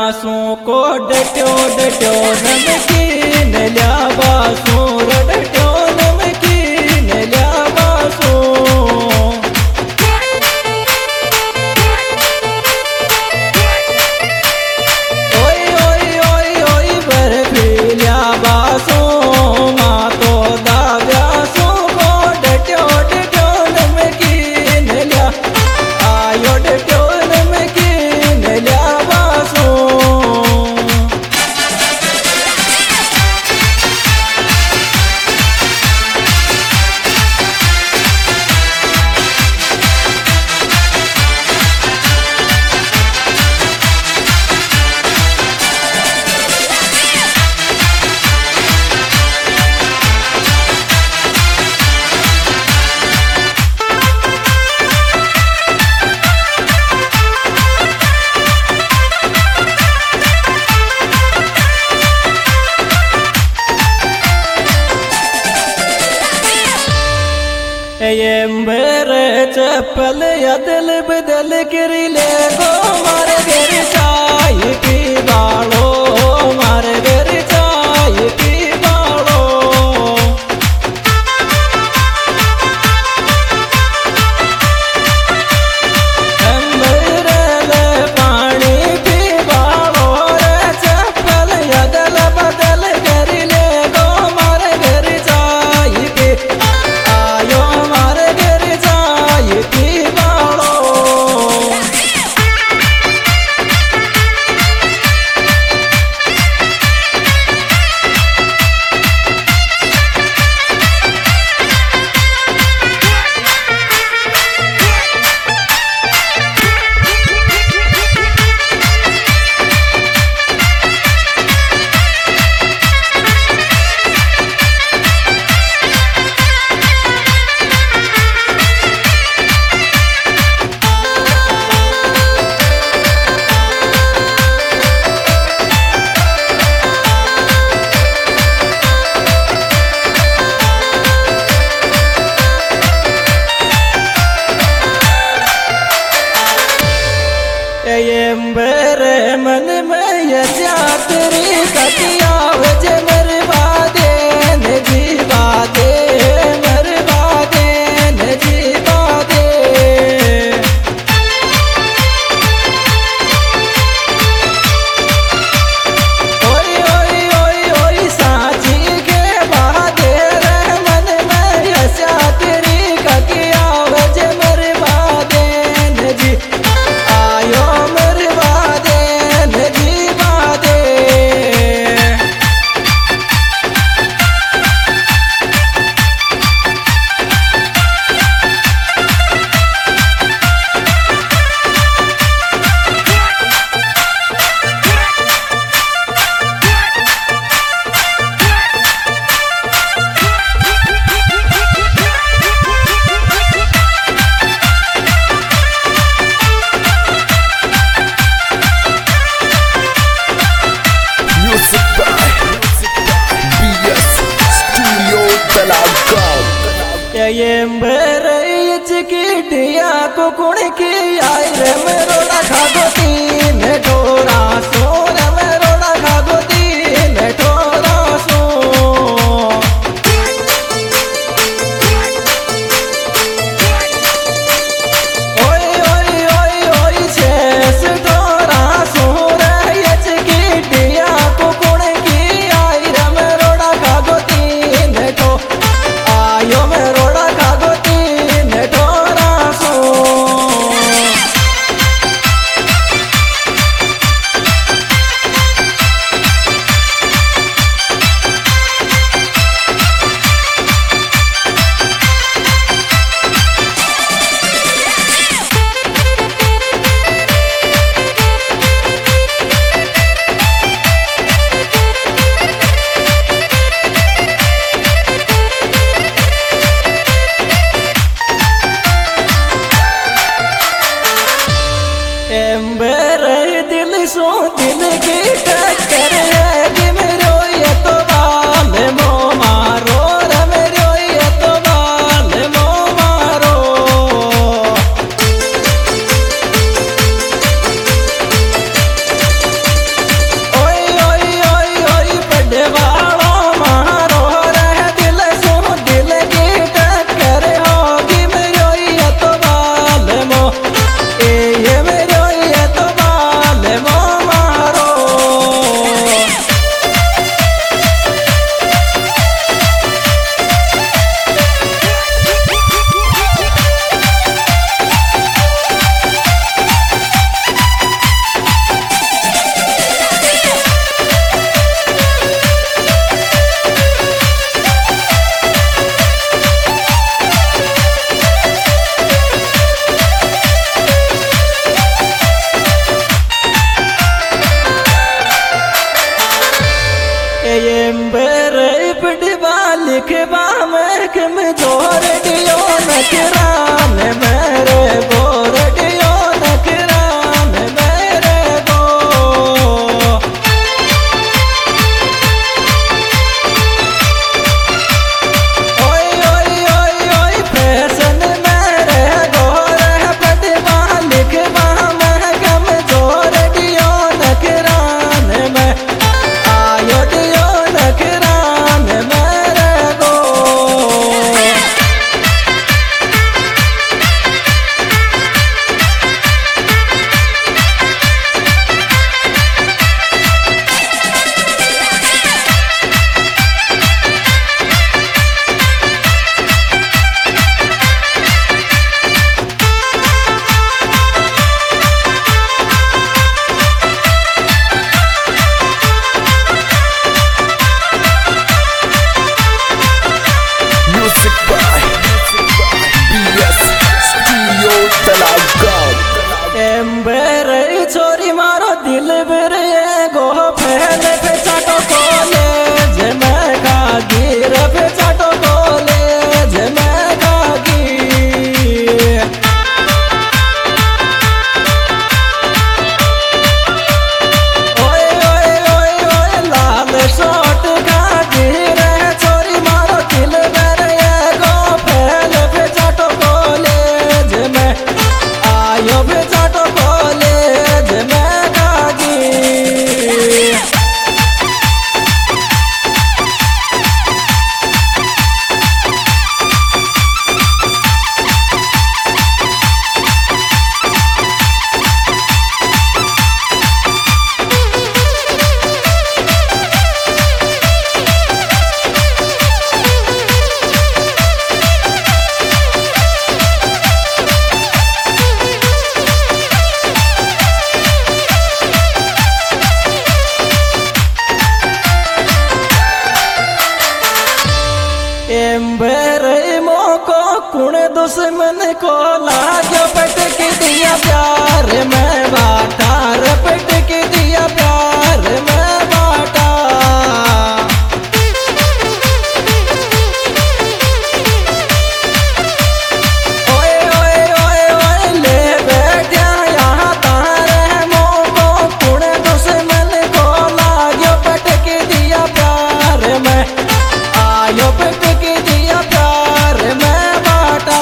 बासों को डटो डटो नमकीन लिया बासों डटो नमकीन लिया बासों ओई ओई ओई ओई बर्फी लिया बासों माँ तो दाव्यासों को डटो डटो नमकीन लिया आयो डटो नमकीन लिया बासों एम्बर चप्पल यदल बदल कर ले गो मार घर चाय की बाड़ो मार घर चाय की बाड़ो एम्बर पानी की बाड़ो रे चप्पल यदल बदल कर ले गो मार घर चाय की आयो मार घर चाय की बाड़ो एम्बर मन में यजा तेरी कटिया वजे मरवादे न जीवादे मरवादे न जीवादे ओई ओई ओई ओई साची के बादे रे मन में यजा तेरी कटिया वजे मरवादे न जी आयो मरवादे न जीवादे एम्बर चिकिटिया को कुण की आई रे मेरोड़ा खागो तीन ठोरा सो रे मेरोड़ा खागो तीन ठोरा सो ओई ओई ओई ओई शेष ठोरा सो रे चिकिटिया को कुण की आई रे मेरोड़ा खागो तीन ठो आयो मेरोड़ा खागो तीन ठोरा सो कुण दुश्मन को लागो पटक दिया प्यार में बाटा रे पटक दिया प्यार में बाटा। ओए ओए ओए ओए ले बैठा यहाँ तारे मोको कुण दुश्मन को लागो पटक दिया प्यार में आयो पटक दिया प्यार में बाटा।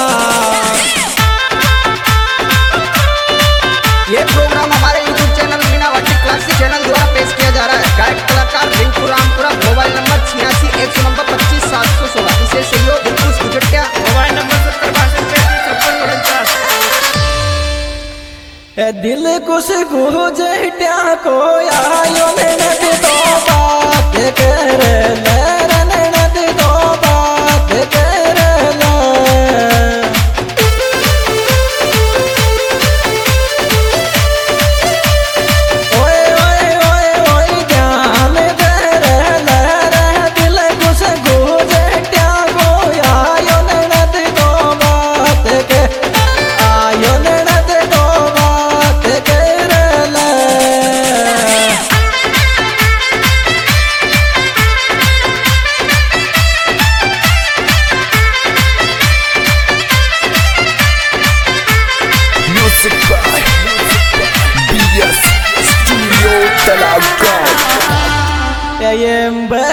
ये प्रोग्राम हमारे YouTube channel Meena Bhatti classic channel द्वारा पेश किया जा रहा है। गायक कलाकार रिंकू रामपुरा, मोबाइल नंबर 86 100 25 716। इसे सहयोग दिलखुश गुजटिया, मोबाइल नंबर 70 दिल कुछ गुजटिया को आयो ननद तो बात कर ले ननद तो बात कर ले। ओए ओए ओए ओए ध्यान दे ले दिल कुछ गुजटिया को आयो ननद तो बात के आयो ननद तो बात कर ले। Music by BS Studio Talaga. Ember